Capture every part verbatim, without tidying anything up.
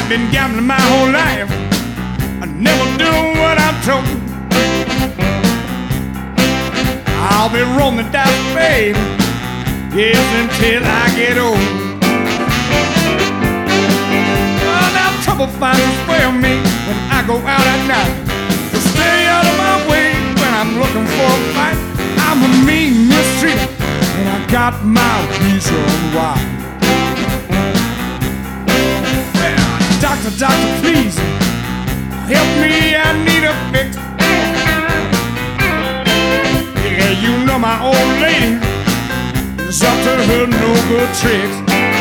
I've been gambling my whole life, I never do what I'm told. I'll be rolling the dice, babe, yes, until I get old. Well, now trouble finds its way on me when I go out at night. So stay out of my way when I'm looking for a fight. I'm a mean mistreater, and I got my reason why. Well, doctor, doctor, please help me, I need a fix. Yeah, you know my old lady is up to her no good tricks.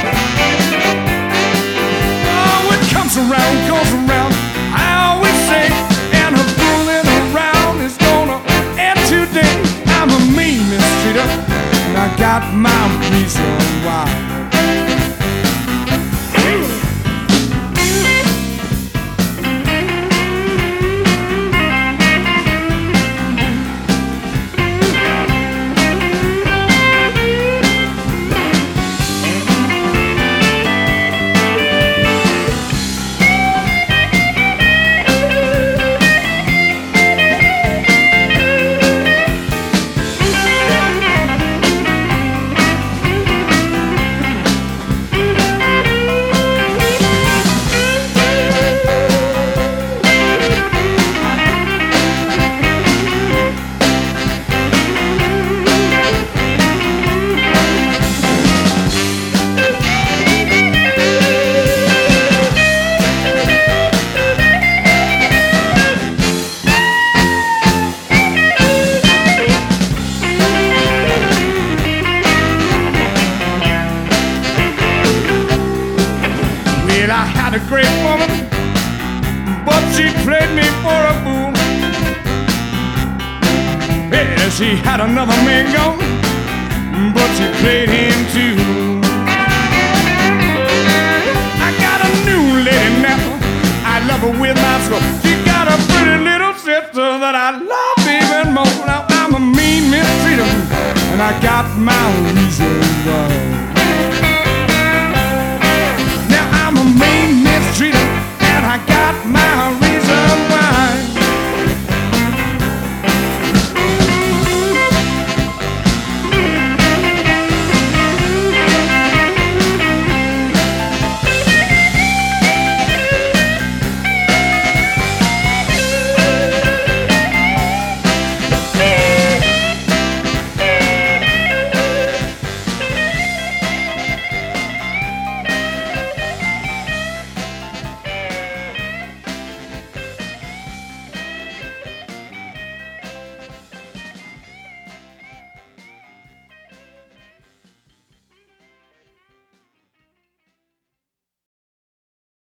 Oh, what comes around goes around, I always say, and her fooling around is gonna end today. I'm a mean mistreater, and I got my reason why. I had a great woman, but she played me for a fool. Yeah, she had another man gone, but she played him too.